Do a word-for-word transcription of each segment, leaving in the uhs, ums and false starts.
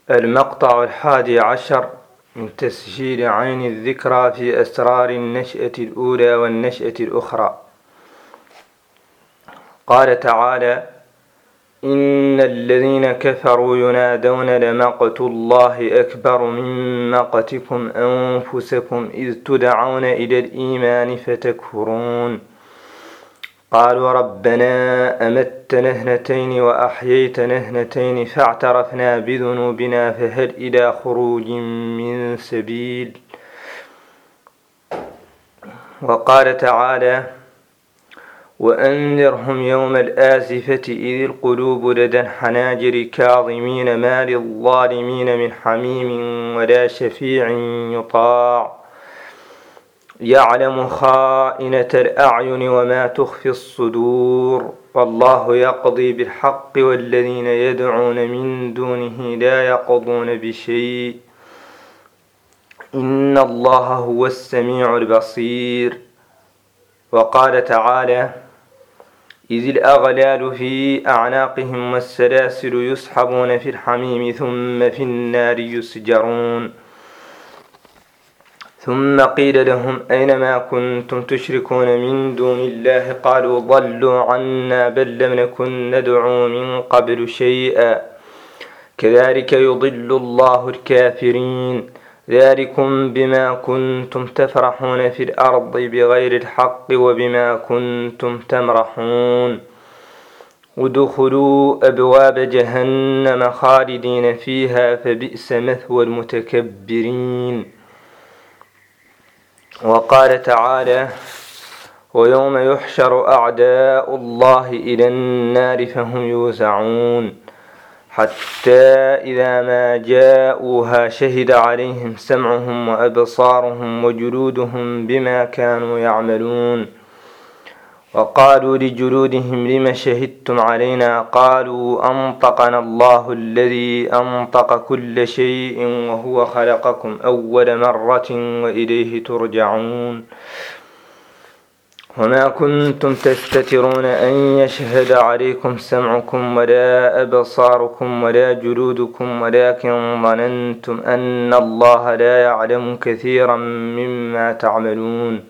المقطع الحادي عشر من تسجيل عين الذكرى في أسرار النشأة الأولى والنشأة الأخرى. قال تعالى: إن الذين كفروا ينادون لمقت الله أكبر من مقتكم أنفسكم إذ تدعون إلى الإيمان فتكفرون. قالوا ربنا أمتنا اثنتين وأحييتنا اثنتين فاعترفنا بذنوبنا فهل إلى خروج من سبيل. وقال تعالى: وأنذرهم يوم الآزفة إذ القلوب لدى الحناجر كاظمين ما للظالمين من حميم ولا شفيع يطاع يعلم خائنة الأعين وما تخفي الصدور والله يقضي بالحق والذين يدعون من دونه لا يقضون بشيء إن الله هو السميع البصير. وقال تعالى: إذ الأغلال في أعناقهم والسلاسل يسحبون في الحميم ثم في النار يسجرون ثم قيل لهم أين ما كنتم تشركون من دون الله قالوا ضلوا عنا بل لم نكن ندعو من قبل شيئا كذلك يضل الله الكافرين ذلكم بما كنتم تفرحون في الأرض بغير الحق وبما كنتم تمرحون ادخلوا أبواب جهنم خالدين فيها فبئس مثوى المتكبرين. وقال تعالى: ويوم يحشر أعداء الله إلى النار فهم يوزعون حتى إذا ما جاءوها شهد عليهم سمعهم وأبصارهم وجلودهم بما كانوا يعملون وقالوا لجلودهم لم شهدتم علينا قالوا أنطقنا الله الذي أنطق كل شيء وهو خلقكم أول مرة وإليه ترجعون وما كنتم تستترون أن يشهد عليكم سمعكم ولا أبصاركم ولا جلودكم ولكن ظننتم أن الله لا يعلم كثيرا مما تعملون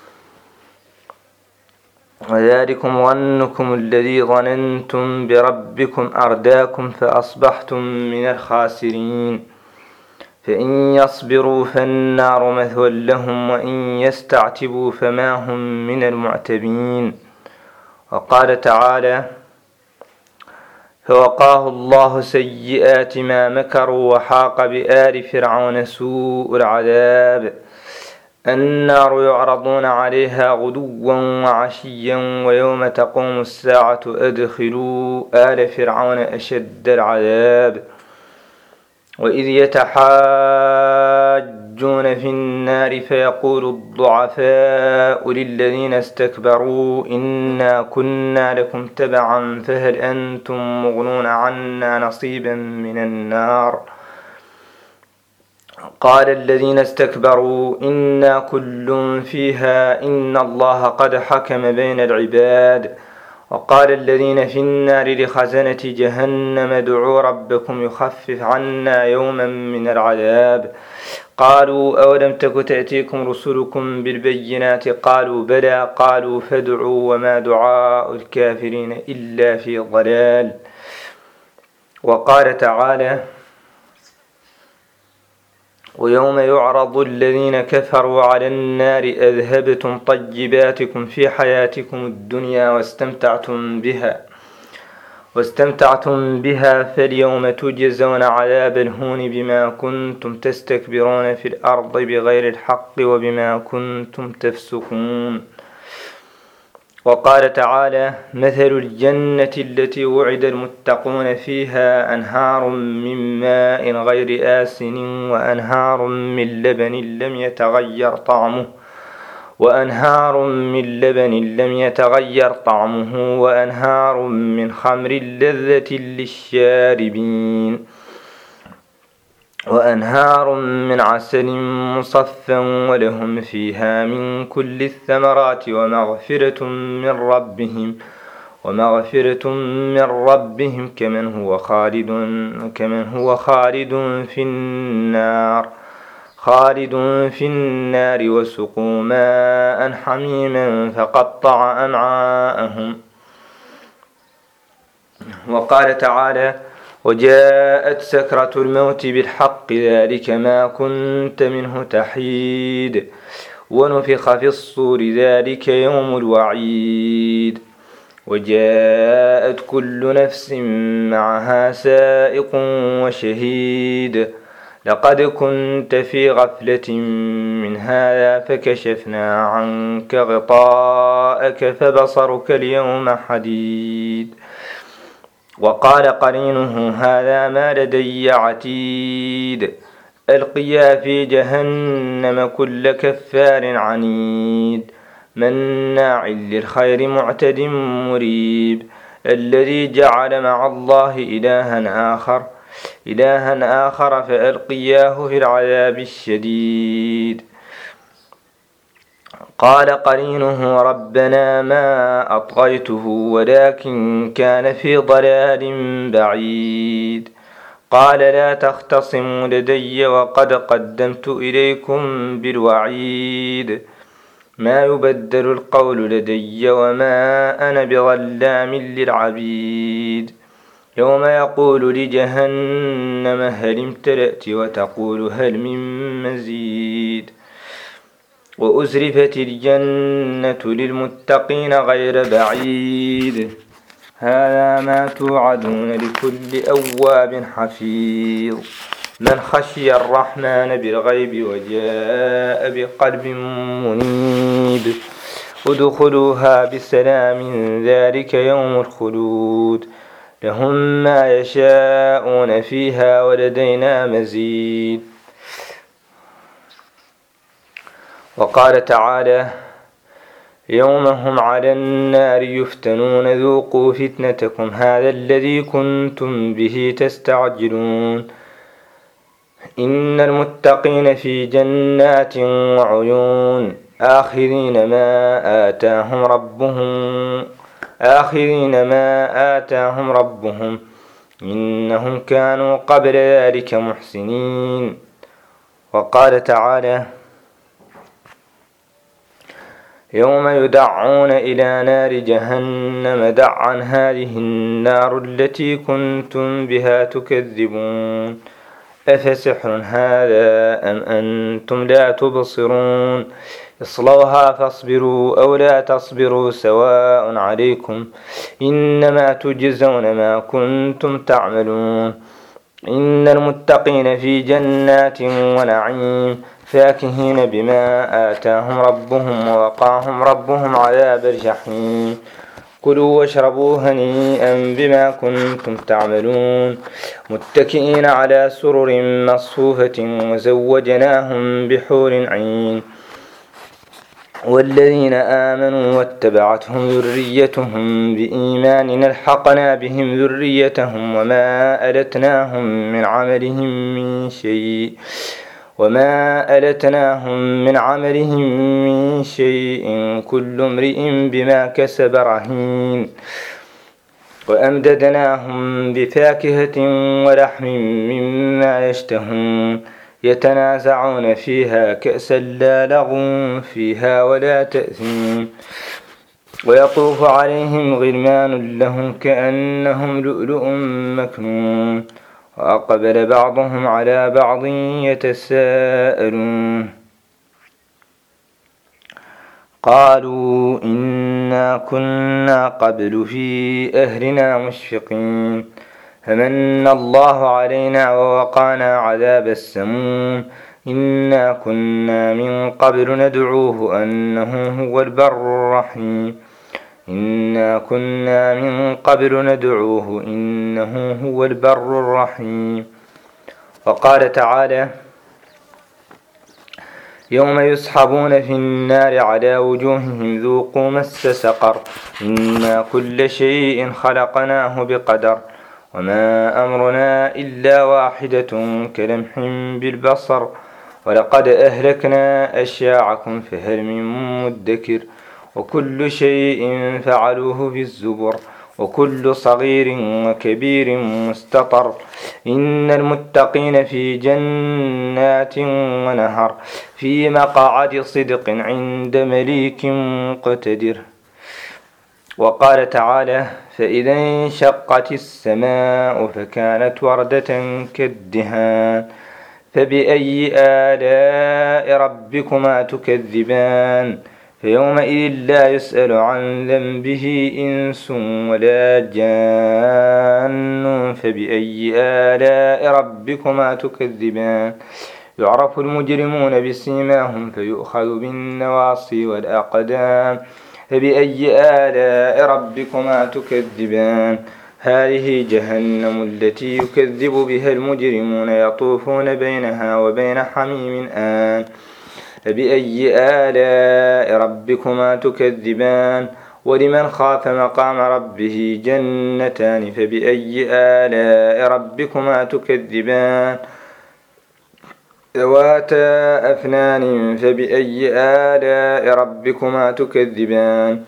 وذلكم ظنكم الذي ظننتم بربكم أرداكم فأصبحتم من الخاسرين فإن يصبروا فالنار مثوى لهم وإن يستعتبوا فما هم من المعتبين. وقال تعالى: فوقاه الله سيئات ما مكروا وحاق بآل فرعون سوء العذاب النار يعرضون عليها غدوا وعشيا ويوم تقوم الساعة أدخلوا آل فرعون أشد العذاب وإذ يتحاجون في النار فيقول الضعفاء للذين استكبروا إنا كنا لكم تبعا فهل أنتم مغنون عنا نصيبا من النار قال الذين استكبروا إنا كل فيها إن الله قد حكم بين العباد وقال الذين في النار لخزنة جهنم ادعوا ربكم يخفف عنا يوما من العذاب قالوا أولم تك تأتيكم رسلكم بالبينات قالوا بلى قالوا فادعوا وما دعاء الكافرين إلا في ضلال. وقال تعالى: ويوم يعرض الذين كفروا على النار أذهبتم طيباتكم في حياتكم الدنيا واستمتعتم بها واستمتعتم بها فاليوم تجزون عذاب الهون بما كنتم تستكبرون في الأرض بغير الحق وبما كنتم تفسقون. وقال تعالى: مثل الجنة التي وعد المتقون فيها أنهار من ماء غير آسن وأنهار من لبن لم يتغير طعمه وأنهار من لبن لم يتغير طعمه وأنهار من خمر لذة للشاربين وأنهار من عسل مصفى ولهم فيها من كل الثمرات ومغفرة من ربهم ومغفرة من ربهم كمن هو خالد كمن هو خالد في النار خالد في النار وسقوا ماء حميما فقطع أمعاءهم. وقال تعالى: وجاءت سكرة الموت بالحق ذلك ما كنت منه تحيد ونفخ في الصور ذلك يوم الوعيد وجاءت كل نفس معها سائق وشهيد لقد كنت في غفلة من هذا فكشفنا عنك غطاءك فبصرك اليوم حديد. وقال قرينه: هذا ما لدي عتيد ألقيا في جهنم كل كفار عنيد مناع للخير معتد مريب الذي جعل مع الله إلها آخر إلها آخر فألقياه في العذاب الشديد. قال قرينه: ربنا ما أطغيته ولكن كان في ضلال بعيد. قال: لا تختصموا لدي وقد قدمت إليكم بالوعيد ما يبدل القول لدي وما أنا بظلام للعبيد. يوم يقول لجهنم هل امتلأت وتقول هل من مزيد. وأزرفت الجنة للمتقين غير بعيد هذا ما توعدون لكل أواب حفيظ من خشي الرحمن بالغيب وجاء بقلب منيب. ادخلوها بسلام ذلك يوم الخلود لهم ما يشاءون فيها ولدينا مزيد. وقال تعالى: يوم هم على النار يفتنون ذوقوا فتنتكم هذا الذي كنتم به تستعجلون. إن المتقين في جنات وعيون آخذين ما آتاهم ربهم آخذين ما آتاهم ربهم إنهم كانوا قبل ذلك محسنين. وقال تعالى: يوم يدعون إلى نار جهنم دعا هذه النار التي كنتم بها تكذبون أفسحر هذا أم أنتم لا تبصرون اصلوها فاصبروا أو لا تصبروا سواء عليكم إنما تجزون ما كنتم تعملون. إن المتقين في جنات ونعيم فاكهين بما آتاهم ربهم ووقاهم ربهم عذاب الجحيم. كلوا واشربوا هنيئا بما كنتم تعملون متكئين على سرر مصفوفة وزوجناهم بحور عين. والذين آمنوا واتبعتهم ذريتهم بإيمان ألحقنا بهم ذريتهم وما ألتناهم من عملهم من شيء وما ألتناهم من عملهم من شيء كل امرئ بما كسب رهين. وأمددناهم بفاكهة ولحم مما يشتهون يتنازعون فيها كأسا لا لغو فيها ولا تأثيم. ويطوف عليهم غلمان لهم كأنهم لؤلؤ مكنون وأقبل بعضهم على بعض يتساءلون قالوا إنا كنا قبل في أهلنا مشفقين فمن الله علينا ووقانا عذاب السموم إنا كنا من قبل ندعوه أنه هو البر الرحيم إنا كنا من قبل ندعوه إنه هو البر الرحيم. وقال تعالى: يوم يسحبون في النار على وجوههم ذوقوا مس سقر إنا كل شيء خلقناه بقدر وما أمرنا إلا واحدة كلمح بالبصر ولقد أهلكنا أشياعكم فهل من مدكر وكل شيء فعلوه في الزبر وكل صغير وكبير مستطر. إن المتقين في جنات ونهر في مقعد صدق عند مليك مقتدر. وقال تعالى: فإذا انشقت السماء فكانت وردة كالدهان فبأي آلاء ربكما تكذبان فيومئذ لا يسأل عن ذنبه إنس ولا جان فبأي آلاء ربكما تكذبان يعرف المجرمون بسيماهم فيؤخذ بالنواصي والأقدام فبأي آلاء ربكما تكذبان هذه جهنم التي يكذب بها المجرمون يطوفون بينها وبين حميم آن فبأي آلاء ربكما تكذبان ولمن خاف مقام ربه جنتان فبأي آلاء ربكما تكذبان ذواتا أفنان فبأي آلاء ربكما تكذبان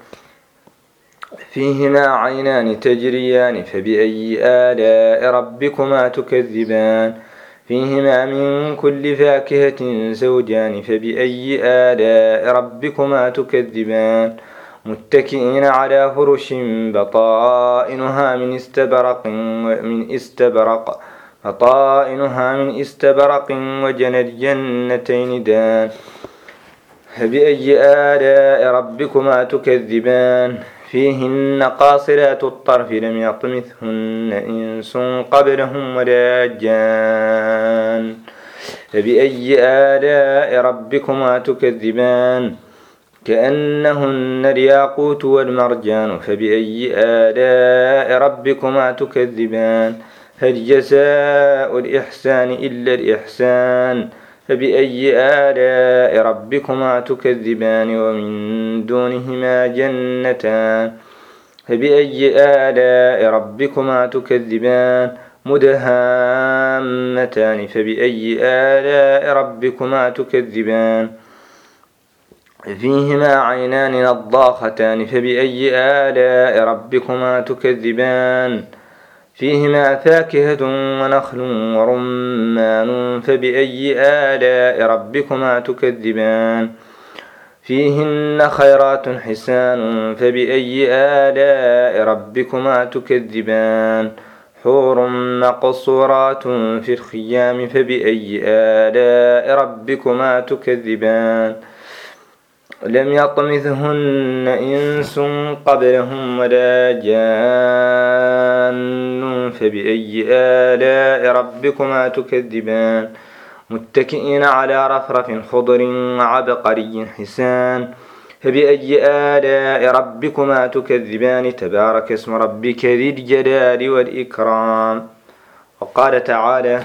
فيهما عينان تجريان فبأي آلاء ربكما تكذبان فيهما من كل فاكهة زوجان فبأي آلاء ربكما تكذبان متكئين على فرش بطائنها من استبرق من استبرق بطائنها من استبرق وجنى الجنتين دان فبأي آلاء ربكما تكذبان فيهن قاصرات الطرف لم يطمثهن إنس قبلهم ولا جان فبأي آلاء ربكما تكذبان كأنهن الياقوت والمرجان فبأي آلاء ربكما تكذبان هل جزاء الإحسان إلا الإحسان فبأي آلاء ربكما تكذبان ومن دونهما جنتان فبأي آلاء ربكما تكذبان مدهامتان فبأي آلاء ربكما تكذبان فيهما عينان نضاختان فبأي آلاء ربكما تكذبان فيهما فاكهة ونخل ورمان فبأي آلاء ربكما تكذبان فيهن خيرات حسان فبأي آلاء ربكما تكذبان حور مقصورات في الخيام فبأي آلاء ربكما تكذبان لم يطمثهن إنس قبلهم ولا جان فبأي آلاء ربكما تكذبان متكئين على رفرف خضر وعبقري حسان فبأي آلاء ربكما تكذبان تبارك اسم ربك ذي الجلال والإكرام. وقال تعالى: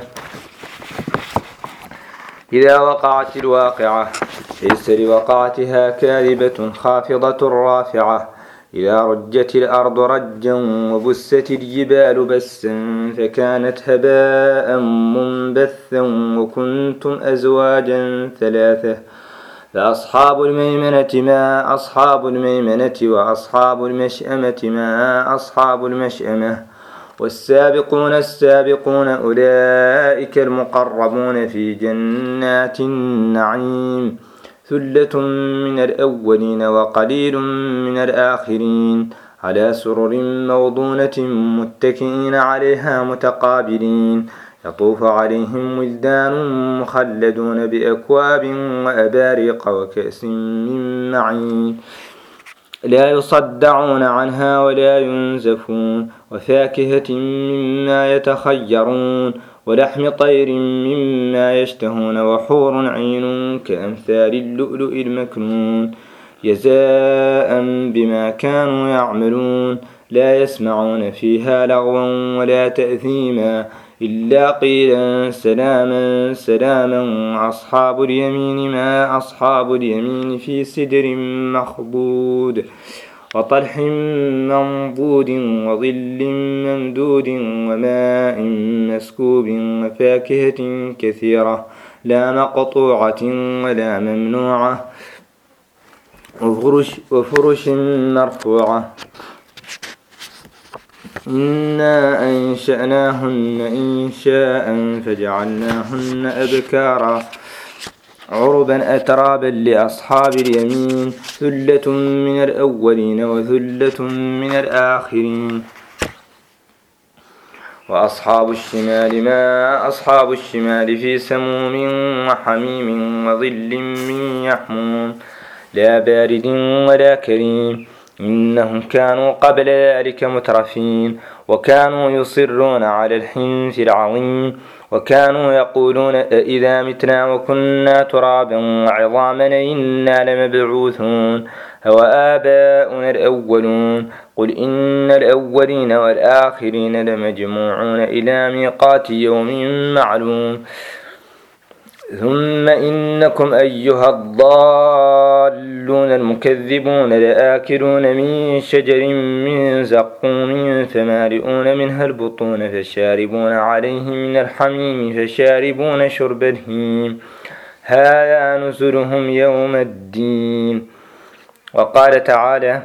إذا وقعت الواقعة ليس لوقعتها كاذبة خافضة رافعة إذا رجت الأرض رجا وبست الجبال بسا فكانت هباء منبثا وكنتم أزواجا ثلاثة فأصحاب الميمنة ما أصحاب الميمنة وأصحاب المشأمة ما أصحاب المشأمة والسابقون السابقون أولئك المقربون في جنات النعيم ثلة من الأولين وقليل من الآخرين على سرر موضونة متكئين عليها متقابلين يطوف عليهم ولدان مخلدون بأكواب وأباريق وكأس من معين لا يصدعون عنها ولا ينزفون وفاكهة مما يتخيرون ولحم طير مما يشتهون وحور عين كأمثال اللؤلؤ المكنون جزاء بما كانوا يعملون لا يسمعون فيها لغوا ولا تأثيما إلا قيلا سلاما سلاما أصحاب اليمين ما أصحاب اليمين في سدر مخضود وطلح منضود وظل ممدود وماء مسكوب وفاكهة كثيرة لا مقطوعة ولا ممنوعة وفرش, وفرش مرفوعة إنا أنشأناهن إنشاء فجعلناهن أبكارا عربا أترابا لأصحاب اليمين ثلة من الأولين وثلة من الآخرين. وأصحاب الشمال ما أصحاب الشمال في سموم وحميم وظل من يحموم لا بارد ولا كريم إنهم كانوا قبل ذلك مترفين وكانوا يصرون على الحنث العظيم وكانوا يقولون أإذا متنا وكنا ترابا وعظاما إنا لمبعوثون أو آباؤنا الأولون قل إن الأولين والآخرين لمجموعون إلى ميقات يوم معلوم ثم إنكم أيها الضالون المكذبون لآكلون من شجر من زقوم فمالئون منها البطون فشاربون عليه من الحميم فشاربون شرب الهيم هذا نزلهم يوم الدين. وقال تعالى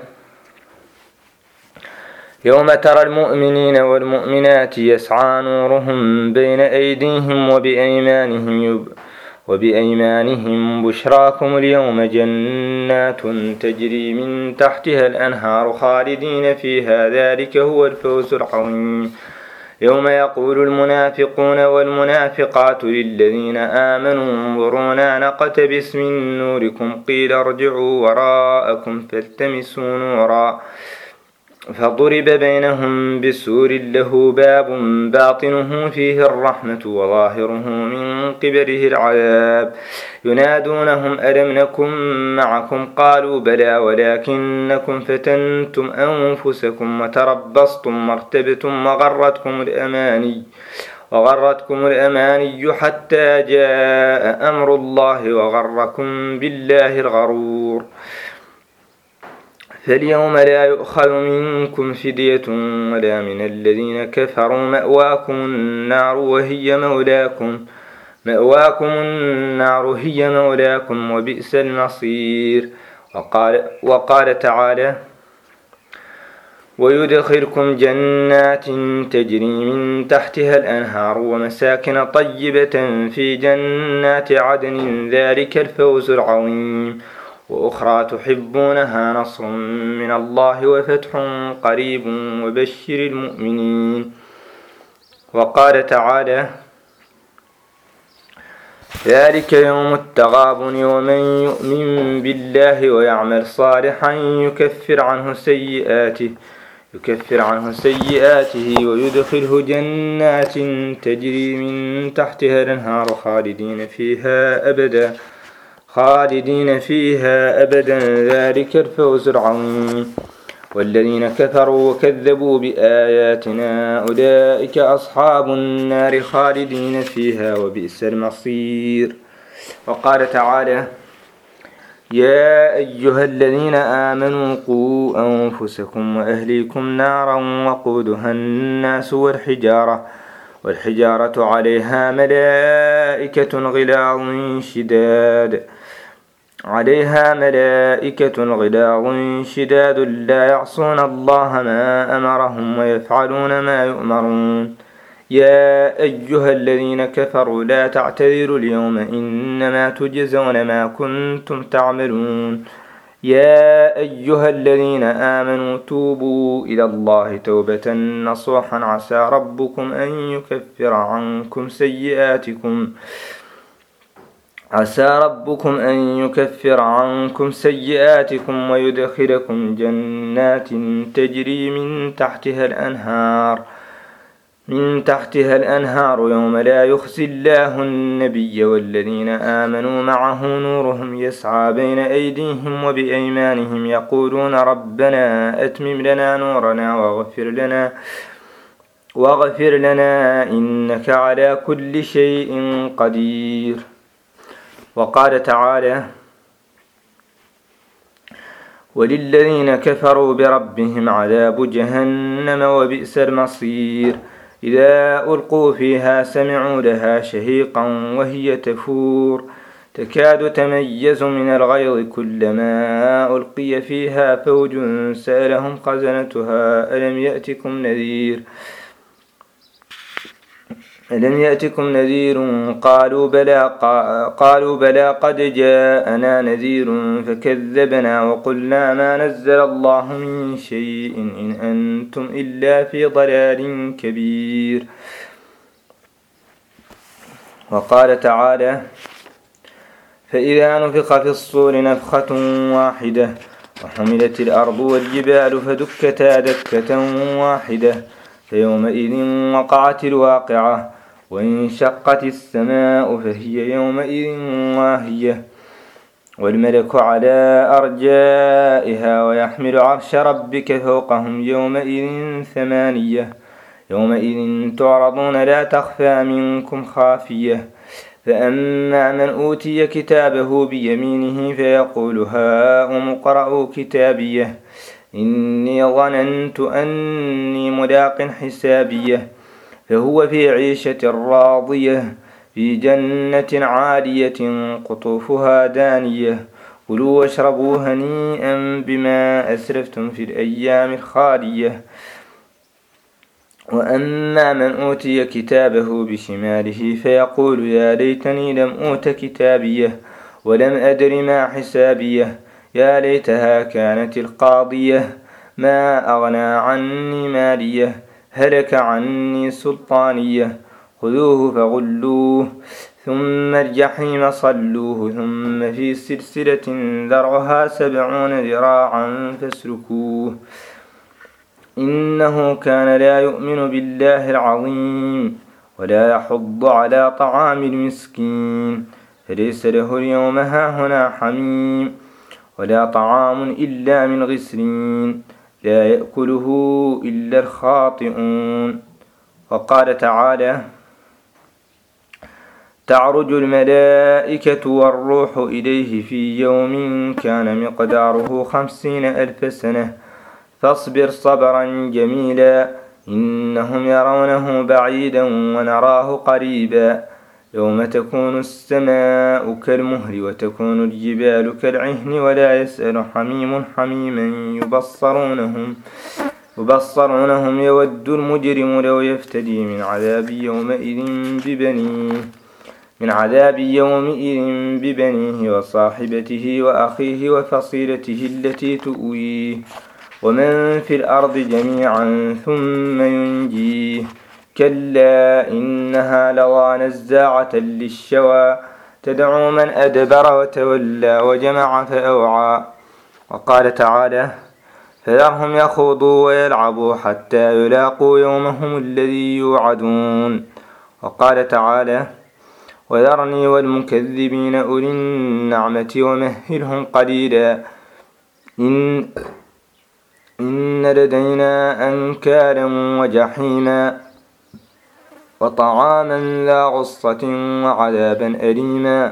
يوم ترى المؤمنين والمؤمنات يسعى نورهم بين أيديهم وبأيمانهم يب وبأيمانهم بشراكم اليوم جنات تجري من تحتها الأنهار خالدين فيها ذلك هو الفوز العظيم. يوم يقول المنافقون والمنافقات للذين آمنوا انظرونا نقتبس من نوركم قيل ارجعوا وراءكم فالتمسوا نورا فضرب بينهم بسور له باب باطنه فيه الرحمة وظاهره من قبله العذاب ينادونهم ألم نكن معكم قالوا بلى ولكنكم فتنتم أنفسكم وتربصتم وارتبتم وغرتكم الأماني وغرتكم الأماني حتى جاء أمر الله وغركم بالله الغرور فاليوم لا يؤخذ منكم فدية ولا من الذين كفروا مأواكم النار وهي مولاكم مأواكم النار هي مولاكم وبئس المصير. وقال, وقال تعالى ويدخلكم جنات تجري من تحتها الأنهار ومساكن طيبة في جنات عدن ذلك الفوز العظيم. وأخرى تحبونها نصر من الله وفتح قريب وبشر المؤمنين. وقال تعالى ذلك يوم التغابن ومن يؤمن بالله ويعمل صالحا يكفر عنه سيئاته يكفر عنه سيئاته ويدخله جنات تجري من تحتها الأنهار خالدين فيها أبدا خالدين فيها أبدا ذلك الفوز العظيم. والذين كفروا وكذبوا بآياتنا أولئك أصحاب النار خالدين فيها وبئس المصير. وقال تعالى يا أيها الذين آمنوا قوا أنفسكم وأهليكم نارا وقودها الناس والحجارة والحجارة عليها ملائكة غلاظ شداد عليها ملائكة غلاظ شداد لا يعصون الله ما أمرهم ويفعلون ما يؤمرون. يا أيها الذين كفروا لا تعتذروا اليوم إنما تجزون ما كنتم تعملون. يا أيها الذين آمنوا توبوا إلى الله توبة نصوحا عسى ربكم أن يكفر عنكم سيئاتكم عسى ربكم أن يكفر عنكم سيئاتكم ويدخلكم جنات تجري من تحتها الأنهار من تحتها الأنهار يوم لا يخزي الله النبي والذين آمنوا معه نورهم يسعى بين أيديهم وبأيمانهم يقولون ربنا أتمم لنا نورنا واغفر لنا واغفر لنا إنك على كل شيء قدير. وقال تعالى وللذين كفروا بربهم عذاب جهنم وبئس المصير. إذا ألقوا فيها سمعوا لها شهيقا وهي تفور تكاد تميز من الغيظ كلما ألقي فيها فوج سألهم خزنتها ألم يأتكم نذير ألم يأتكم نذير قالوا بلى قالوا بلى قد جاءنا نذير فكذبنا وقلنا ما نزل الله من شيء إن أنتم إلا في ضلال كبير. وقال تعالى فإذا نفخ في الصور نفخة واحدة وحملت الأرض والجبال فدكتا دكة واحدة فيومئذ وقعت الواقعة وانشقت السماء فهي يومئذ واهية والملك على أرجائها ويحمل عرش ربك فوقهم يومئذ ثمانية يومئذ تعرضون لا تخفى منكم خافية فأما من أوتي كتابه بيمينه فيقول هاؤم اقرءوا كتابيه إني ظننت أني ملاق حسابيه فهو في عيشة راضية في جنة عالية قطوفها دانية كلوا واشربوا هنيئا بما أسرفتم في الأيام الخالية. وأما من أوتي كتابه بشماله فيقول يا ليتني لم أوت كتابيه ولم أدر ما حسابيه يا ليتها كانت القاضية ما أغنى عني ماليه هلك عني سلطانيه خذوه فغلوه ثم الجحيم صلوه ثم في سلسلة ذرعها سبعون ذراعا فاسلكوه إنه كان لا يؤمن بالله العظيم ولا يحض على طعام المسكين فليس له اليوم هاهنا حميم ولا طعام إلا من غسلين لا يأكله إلا الخاطئون. وقال تعالى تعرج الملائكة والروح إليه في يوم كان مقداره خمسين ألف سنة فاصبر صبرا جميلا إنهم يرونه بعيدا ونراه قريبا يوم تكون السماء كالمهل وتكون الجبال كالعهن ولا يسأل حميم حميما يبصرونهم يبصرونهم يود المجرم لو يفتدي من عذاب يومئذ ببنيه من عذاب يومئذ ببنيه وصاحبته وأخيه وفصيلته التي تؤويه ومن في الأرض جميعا ثم ينجيه كلا إنها لظى نزاعة للشوى تدعو من أدبر وتولى وجمع فأوعى. وقال تعالى فذرهم يخوضوا ويلعبوا حتى يلاقوا يومهم الذي يوعدون. وقال تعالى وذرني والمكذبين أولي النعمة ومهلهم قليلا إن, إن لدينا أنكالا وجحيما وطعاما ذا غصة وعذابا أليما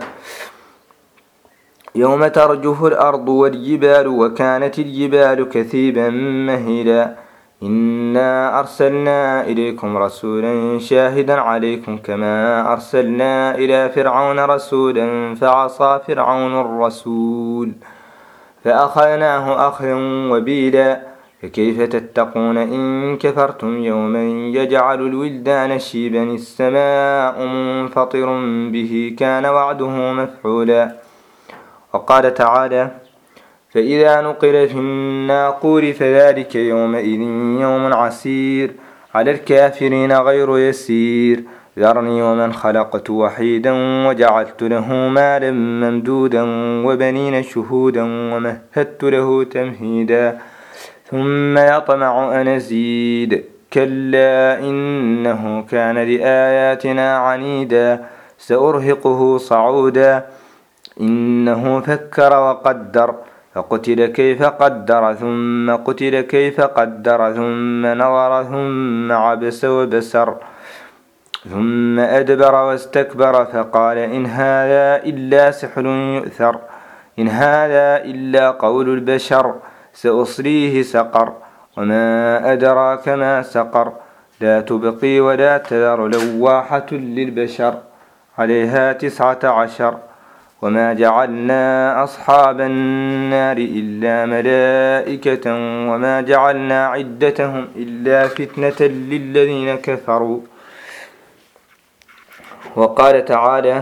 يوم ترجف الأرض والجبال وكانت الجبال كثيبا مهيلا إنا أرسلنا إليكم رسولا شاهدا عليكم كما أرسلنا إلى فرعون رسولا فعصى فرعون الرسول فأخذناه أخذا وبيلا فكيف تتقون إن كفرتم يوما يجعل الولدان شيبا السماء منفطر به كان وعده مفعولا. وقال تعالى فإذا نقر في الناقور فذلك يومئذ يوم عسير على الكافرين غير يسير ذرني ومن خلقت وحيدا وجعلت له مالا ممدودا وبنين شهودا ومهدت له تمهيدا ثم يطمع أن أزيد كلا إنه كان لآياتنا عنيدا سأرهقه صعودا إنه فكر وقدر فقتل كيف قدر ثم قتل كيف قدر ثم نظر ثم عبس وبسر ثم أدبر واستكبر فقال إن هذا إلا سحر يؤثر إن هذا إلا قول البشر سأصليه سقر وما أدراك ما سقر لا تبقي ولا تذر لواحة للبشر عليها تسعة عشر وما جعلنا أصحاب النار إلا ملائكة وما جعلنا عدتهم إلا فتنة للذين كفروا. وقال تعالى: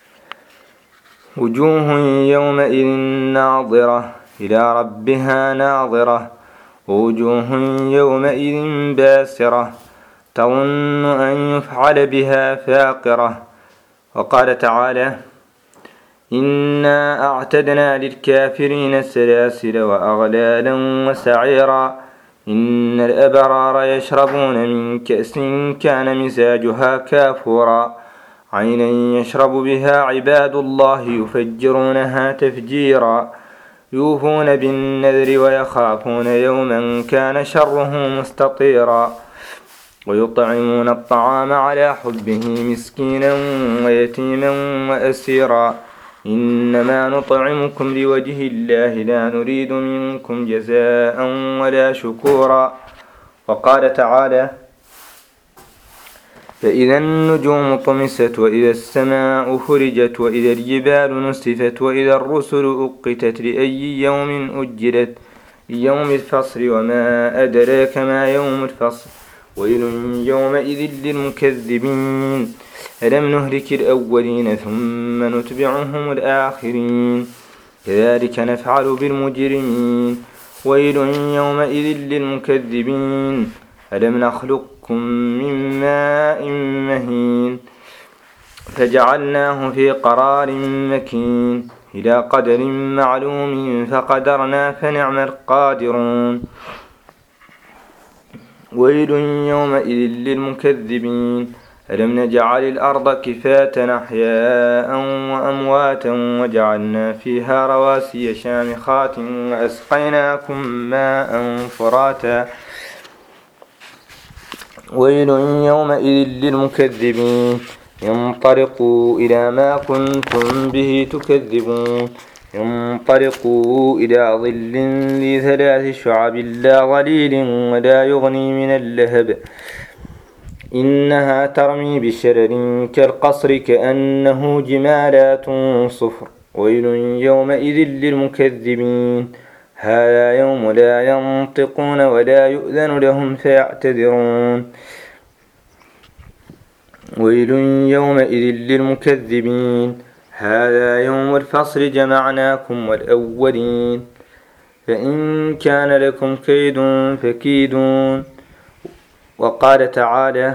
وجوه يومئذ ناظرة إلى ربها ناظرة ووجوه يومئذ باسرة تظن أن يفعل بها فاقرة. وقال تعالى: إنا أعتدنا للكافرين سلاسل وأغلالا وسعيرا إن الأبرار يشربون من كأس كان مزاجها كافورا عينا يشرب بها عباد الله يفجرونها تفجيرا يوفون بالنذر ويخافون يوما كان شره مستطيرا ويطعمون الطعام على حبه مسكينا ويتيما وأسيرا إنما نطعمكم لوجه الله لا نريد منكم جزاء ولا شكورا. وقال تعالى: فإذا النجوم طمست وإذا السماء فرجت وإذا الجبال نسفت وإذا الرسل أقتت لأي يوم أجلت يوم الفصل وما أدراك ما يوم الفصل ويل يومئذ للمكذبين ألم نهلك الأولين ثم نتبعهم الآخرين كذلك نفعل بالمجرمين ويل يومئذ للمكذبين ألم نخلقكم من ماء مهين فجعلناه في قرار مكين إلى قدر معلوم فقدرنا فنعم القادرون ويل يومئذ للمكذبين ألم نجعل الأرض كفاة أحياء وأمواتا وجعلنا فيها رواسي شامخات وأسقيناكم ماء فراتا ويل يومئذ للمكذبين انطلقوا إلى ما كنتم به تكذبون انطلقوا إلى ظل ذي ثلاث شعب لا ظليل ولا يغني من اللهب إنها ترمي بشرر كالقصر كأنه جمالات صفر ويل يومئذ للمكذبين هذا يوم لا ينطقون ولا يؤذن لهم فيعتذرون ويل يومئذ للمكذبين هذا يوم الفصل جمعناكم والأولين فإن كان لكم كيد فكيدون. وقال تعالى: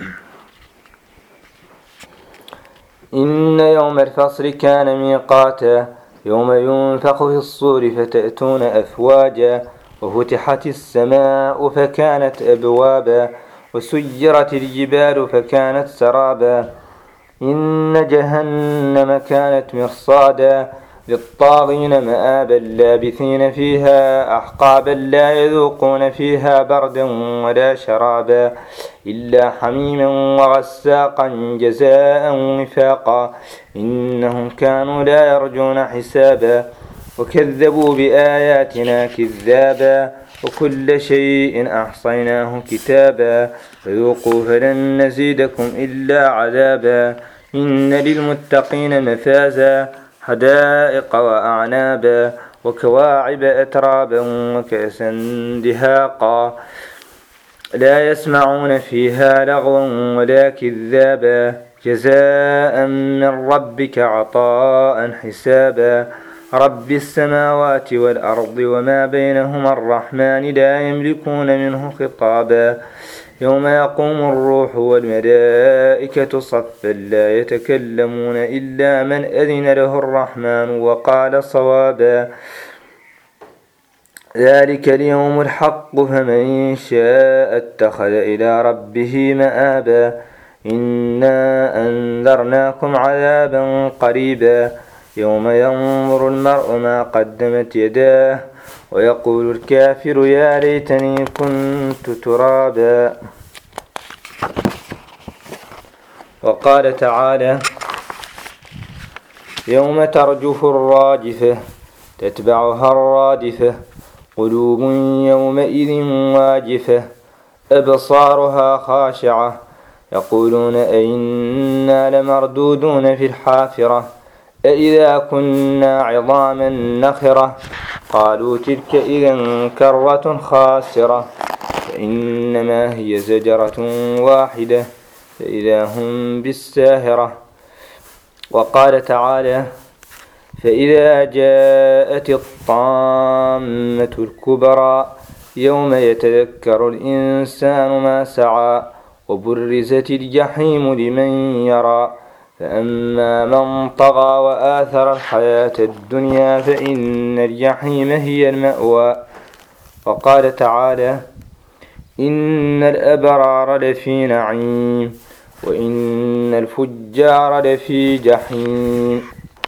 إن يوم الفصل كان ميقاتا يوم ينفخ في الصور فتأتون أفواجا وفتحت السماء فكانت أبوابا وسيرت الجبال فكانت سرابا إن جهنم كانت مرصادا للطاغين مآبا لابثين فيها أحقابا لا يذوقون فيها بردا ولا شرابا إلا حميما وغساقا جزاء وفاقا إنهم كانوا لا يرجون حسابا وكذبوا بآياتنا كذابا وكل شيء أحصيناه كتابا فذوقوا فلن نزيدكم إلا عذابا إن للمتقين مفازا حدائق وأعنابا وكواعب أترابا وكأسا دهاقا لا يسمعون فيها لغوا ولا كذابا جزاء من ربك عطاء حسابا رب السماوات والأرض وما بينهما الرحمن لا يملكون منه خطابا يوم يقوم الروح والملائكة صفا لا يتكلمون إلا من أذن له الرحمن وقال صوابا ذلك اليوم الحق فمن شاء اتخذ إلى ربه مآبا إنا أنذرناكم عذابا قريبا يوم ينظر المرء ما قدمت يداه ويقول الكافر يا ليتني كنت ترابا. وقال تعالى: يوم ترجف الراجفة تتبعها الرادفة قلوب يومئذ واجفة أبصارها خاشعة يقولون أئنا لمردودون في الحافرة أإذا كنا عظاما نخرة قالوا تلك إذا كرة خاسرة فإنما هي زجرة واحدة فإذا هم بالساهرة. وقال تعالى فإذا جاءت الطامة الكبرى يوم يتذكر الإنسان ما سعى وبرزت الجحيم لمن يرى فأما من طغى وآثر الحياة الدنيا فإن الجحيم هي المأوى. وقال تعالى إن الأبرار لفي نعيم وإن الفجار لفي جحيم.